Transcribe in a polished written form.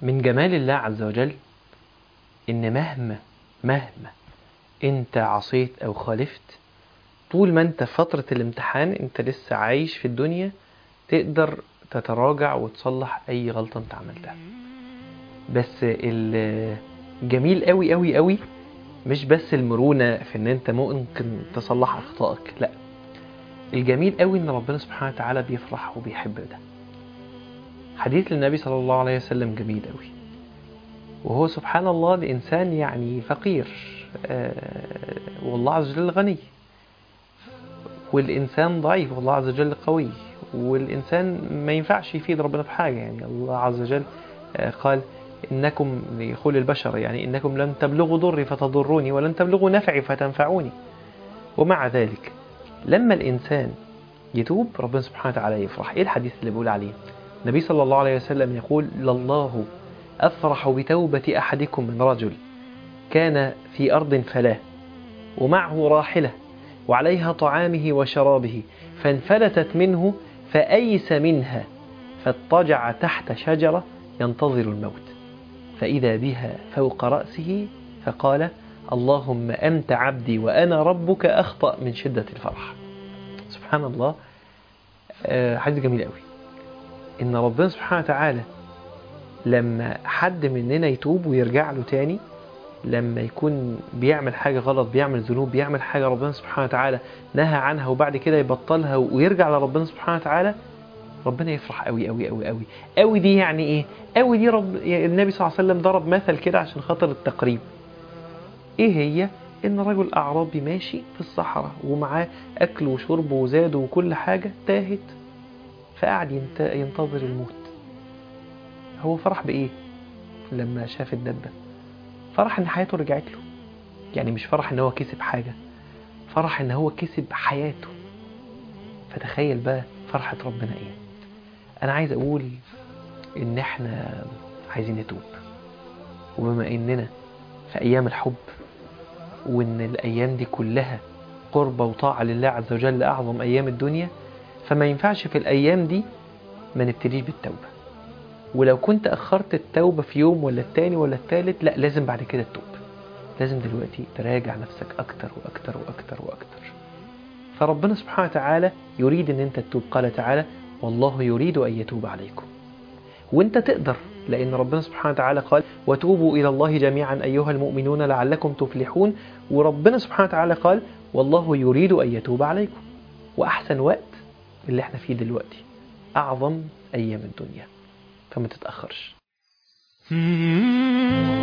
من جمال الله عز وجل إن مهما أنت عصيت أو خالفت، طول ما أنت في فترة الامتحان أنت لسه عايش في الدنيا، تقدر تتراجع وتصلح أي غلطة أنت عملتها. بس الجميل قوي قوي قوي مش بس المرونة في أن أنت ممكن تصلح أخطائك، لا، الجميل قوي أن ربنا سبحانه وتعالى بيفرح وبيحب ده. حديث للنبي صلى الله عليه وسلم جميل قوي، وهو سبحان الله الإنسان يعني فقير، والله عز وجل غني، والإنسان ضعيف والله عز وجل قوي، والإنسان ما ينفعش يفيد ربنا بحاجة. يعني الله عز وجل قال إنكم لكل البشر، يعني إنكم لن تبلغوا ضري فتضروني ولن تبلغوا نفعي فتنفعوني. ومع ذلك لما الإنسان يتوب ربنا سبحانه وتعالى يفرح. إيه الحديث اللي بقول عليه؟ النبي صلى الله عليه وسلم يقول: لله أفرح بتوبة أحدكم من رجل كان في أرض فلاة ومعه راحلة وعليها طعامه وشرابه فانفلتت منه فأيس منها فاضطجع تحت شجرة ينتظر الموت فإذا بها فوق رأسه فقال: اللهم أنت عبدي وأنا ربك أخطأ من شدة الفرح. سبحان الله. حديث جميل قوي إن ربنا سبحانه وتعالى لما حد مننا يتوب ويرجع له تاني، لما يكون بيعمل حاجة غلط، بيعمل ذنوب، بيعمل حاجة ربنا سبحانه وتعالى نهى عنها وبعد كده يبطلها ويرجع لربنا سبحانه وتعالى، ربنا يفرح قوي قوي قوي قوي قوي. دي يعني ايه قوي دي؟ النبي صلى الله عليه وسلم ضرب مثل كده عشان خاطر التقريب. ايه هي؟ ان رجل اعرابي ماشي في الصحراء ومعاه اكل وشرب وزاد وكل حاجة، تاهت فقعد ينتظر الموت. هو فرح بايه لما شاف الدبة؟ فرح ان حياته رجعت له. يعني مش فرح ان هو كسب حاجة، فرح ان هو كسب حياته. فتخيل بقى فرحة ربنا ايه. انا عايز اقول ان احنا عايزين نتوب، وبما اننا في ايام الحب وان الايام دي كلها قربة وطاعة لله عز وجل، اعظم ايام الدنيا، فما ينفعش في الايام دي ما نبتديش بالتوبة. ولو كنت اخرت التوبة في يوم ولا التاني ولا التالت، لا، لازم بعد كده تتوب. لازم دلوقتي تراجع نفسك اكتر واكتر واكتر واكتر. فربنا سبحانه وتعالى يريد ان انت تتوب. قال تعالى: والله يريد ان يتوب عليكم. وانت تقدر، لان ربنا سبحانه وتعالى قال: وتوبوا الى الله جميعا ايها المؤمنون لعلكم تفلحون. وربنا سبحانه وتعالى قال: والله يريد ان يتوب عليكم. واحسن وقت اللي احنا فيه دلوقتي، اعظم ايام الدنيا، فما تتاخرش.